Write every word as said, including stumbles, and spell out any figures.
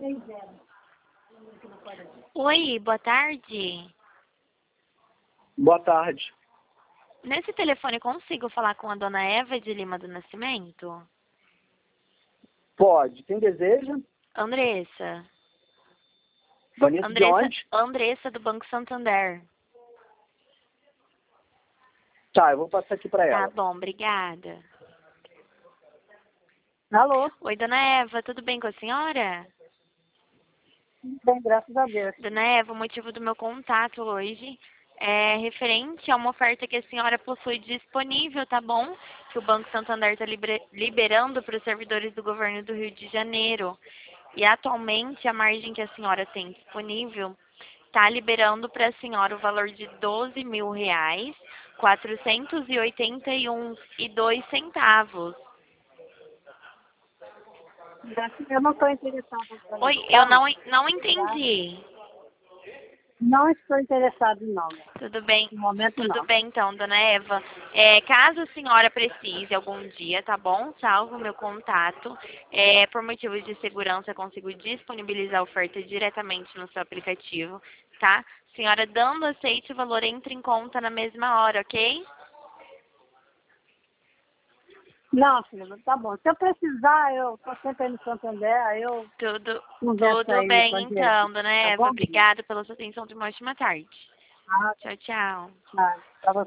Oi, boa tarde. Boa tarde. Nesse telefone consigo falar com a dona Eva de Lima do Nascimento? Pode. Quem deseja? Andressa. Vanessa de Andressa, onde? Andressa do Banco Santander. Tá, eu vou passar aqui para Tá ela. bom, obrigada. Alô? Oi, dona Eva, tudo bem com a senhora? Bem, graças a Deus. Dona Eva, o motivo do meu contato hoje é referente a uma oferta que a senhora possui disponível, tá bom? Que o Banco Santander está liberando para os servidores do governo do Rio de Janeiro. E atualmente a margem que a senhora tem disponível está liberando para a senhora o valor de doze mil reais, quatrocentos e oitenta e um e dois centavos. Eu não estou interessada. Oi, eu não, não entendi. Não estou interessado, não. Tudo bem, No momento, tudo não. bem então, dona Eva. É, caso a senhora precise algum dia, tá bom? Salvo o meu contato. É, por motivos de segurança, eu consigo disponibilizar a oferta diretamente no seu aplicativo, tá? Senhora dando aceite, o valor entra em conta na mesma hora, ok? Não, filha, tá bom. Se eu precisar, eu estou sempre aí no Santander, aí eu Tudo, converso tudo aí com bem a gente. então, dona Tá Eva. bom? Obrigada pela sua atenção de uma ótima tarde. Ah, Tchau, tchau. tá. Pra você.